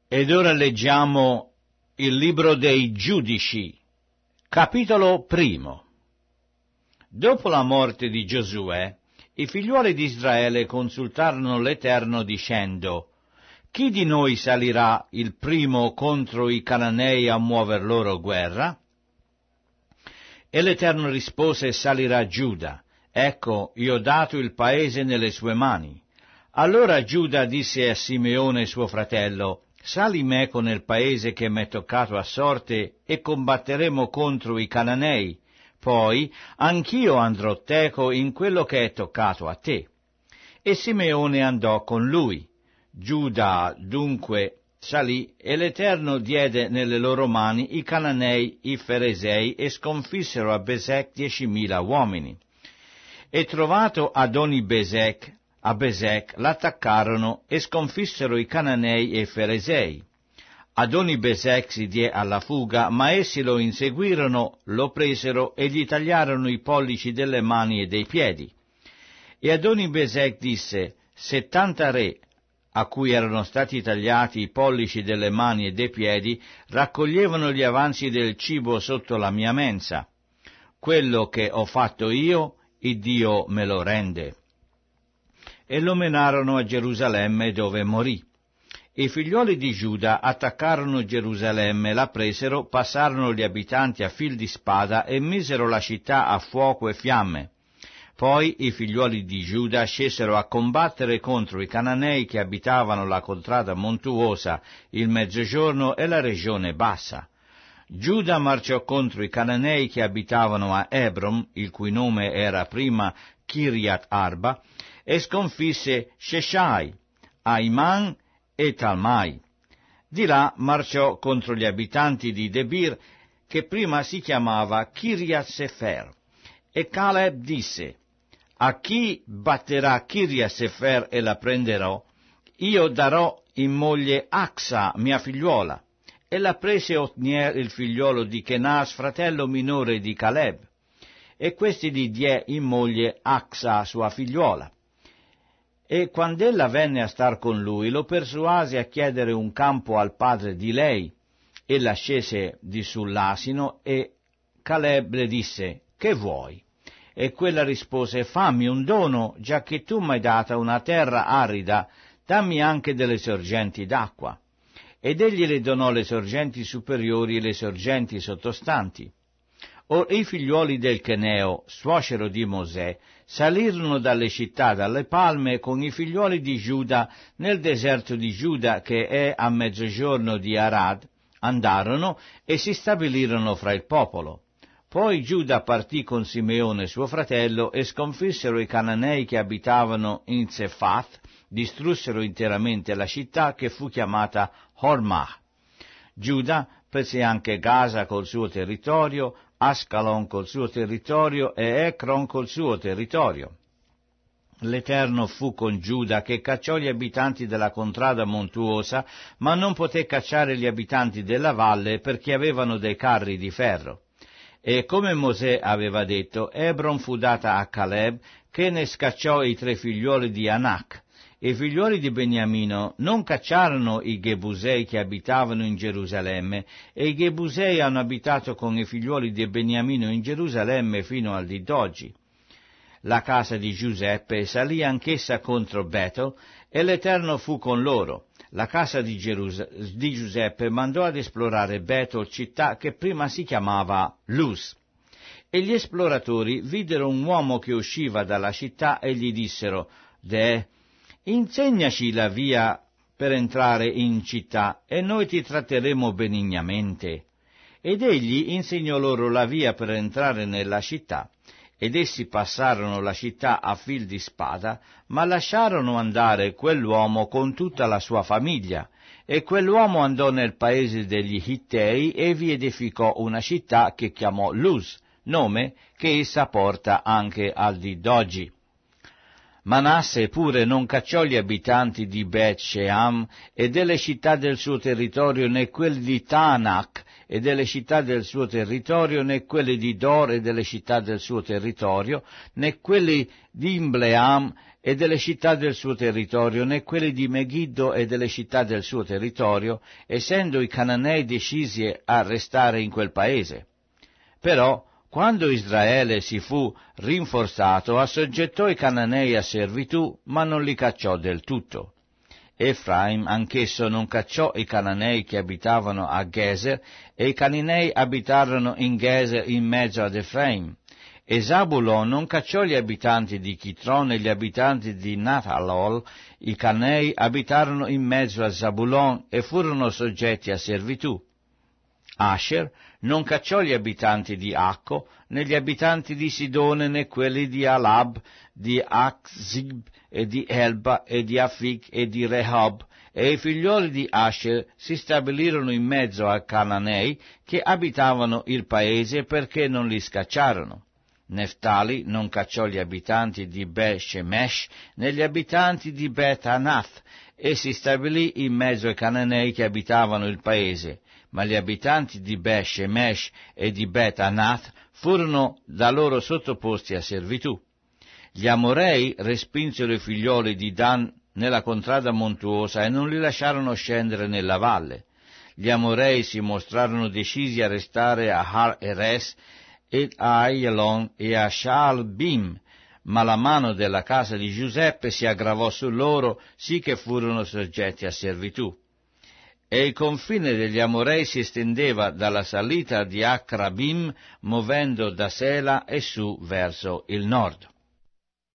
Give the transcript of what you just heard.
Ed ora leggiamo il libro dei Giudici, capitolo 1. Dopo la morte di Giosuè, i figliuoli di Israele consultarono l'Eterno dicendo: chi di noi salirà il primo contro i Cananei a muover loro guerra? E l'Eterno rispose: salirà Giuda. Ecco, io ho dato il paese nelle sue mani. Allora Giuda disse a Simeone suo fratello: sali meco nel paese che m'è toccato a sorte e combatteremo contro i Cananei. Poi anch'io andrò teco in quello che è toccato a te. E Simeone andò con lui. Giuda dunque salì, e l'Eterno diede nelle loro mani i Cananei, i Feresei, e sconfissero a Besec 10.000 uomini. E trovato Adoni-Besec a Besec, l'attaccarono e sconfissero i Cananei e i Feresei. Adoni-Besec si diè alla fuga, ma essi lo inseguirono, lo presero e gli tagliarono i pollici delle mani e dei piedi. E Adoni-Besec disse: 70 re, a cui erano stati tagliati i pollici delle mani e dei piedi, raccoglievano gli avanzi del cibo sotto la mia mensa. Quello che ho fatto io, Iddio me lo rende. E lo menarono a Gerusalemme, dove morì. I figlioli di Giuda attaccarono Gerusalemme, la presero, passarono gli abitanti a fil di spada e misero la città a fuoco e fiamme. Poi i figlioli di Giuda scesero a combattere contro i Cananei che abitavano la contrada montuosa, il mezzogiorno e la regione bassa. Giuda marciò contro i Cananei che abitavano a Hebron, il cui nome era prima Kiriat Arba, e sconfisse Sheshai, Aiman e Talmai. Di là marciò contro gli abitanti di Debir, che prima si chiamava Kiriat Sefer. E Caleb disse: a chi batterà Kiriat Sefer e la prenderò, io darò in moglie Axa, mia figliuola. E la prese Otniel, il figliolo di Kenas, fratello minore di Caleb. E questi gli diè in moglie Axa, sua figliuola. E quand'ella venne a star con lui, lo persuase a chiedere un campo al padre di lei. Ella scese di sull'asino, e Caleb le disse: che vuoi? E quella rispose: fammi un dono, già che tu m'hai data una terra arida, dammi anche delle sorgenti d'acqua. Ed egli le donò le sorgenti superiori e le sorgenti sottostanti. Or i figliuoli del Cheneo, suocero di Mosè, salirono dalle città, dalle palme, con i figliuoli di Giuda nel deserto di Giuda, che è a mezzogiorno di Arad, andarono e si stabilirono fra il popolo. Poi Giuda partì con Simeone suo fratello e sconfissero i Cananei che abitavano in Zefat, distrussero interamente la città che fu chiamata Hormah. Giuda prese anche Gaza col suo territorio, Ascalon col suo territorio e Ecron col suo territorio. L'Eterno fu con Giuda, che cacciò gli abitanti della contrada montuosa, ma non poté cacciare gli abitanti della valle perché avevano dei carri di ferro. E come Mosè aveva detto, Hebron fu data a Caleb, che ne scacciò i 3 figliuoli di Anak. E i figliuoli di Beniamino non cacciarono i Gebusei che abitavano in Gerusalemme, e i Gebusei hanno abitato con i figliuoli di Beniamino in Gerusalemme fino al dì d'oggi. La casa di Giuseppe salì anch'essa contro Betel, e l'Eterno fu con loro. La casa di Giuseppe mandò ad esplorare Betel, città che prima si chiamava Luz. E gli esploratori videro un uomo che usciva dalla città e gli dissero: insegnaci la via per entrare in città, e noi ti tratteremo benignamente. Ed egli insegnò loro la via per entrare nella città, ed essi passarono la città a fil di spada, ma lasciarono andare quell'uomo con tutta la sua famiglia, e quell'uomo andò nel paese degli Hittei e vi edificò una città che chiamò Luz, nome che essa porta anche al dì d'oggi. Manasse pure non cacciò gli abitanti di Bet Sheam e delle città del suo territorio, né quelli di Taanach e delle città del suo territorio, né quelli di Dor e delle città del suo territorio, né quelli di Imbleam e delle città del suo territorio, né quelli di Megiddo e delle città del suo territorio, essendo i Cananei decisi a restare in quel paese. Però, quando Israele si fu rinforzato, assoggettò i Cananei a servitù, ma non li cacciò del tutto. Efraim anch'esso non cacciò i Cananei che abitavano a Geser, e i Cananei abitarono in Geser in mezzo ad Efraim. E Zabulon non cacciò gli abitanti di Chitron e gli abitanti di Nathalol, i Canei abitarono in mezzo a Zabulon e furono soggetti a servitù. Asher non cacciò gli abitanti di Acco, né gli abitanti di Sidone, né quelli di Alab, di Achzib, e di Elba, e di Afik, e di Rehob, e i figlioli di Asher si stabilirono in mezzo ai Cananei che abitavano il paese perché non li scacciarono. Neftali non cacciò gli abitanti di Bet Shemesh né gli abitanti di Bet Anath, e si stabilì in mezzo ai Cananei che abitavano il paese, ma gli abitanti di Bet Shemesh e di Bet Anath furono da loro sottoposti a servitù. Gli Amorei respinsero i figlioli di Dan nella contrada montuosa e non li lasciarono scendere nella valle. Gli Amorei si mostrarono decisi a restare a Har Eres e a Ayalon e a Shaalbim, ma la mano della casa di Giuseppe si aggravò su loro, sì che furono soggetti a servitù. E il confine degli Amorei si estendeva dalla salita di Acrabim, muovendo da Sela e su verso il nord.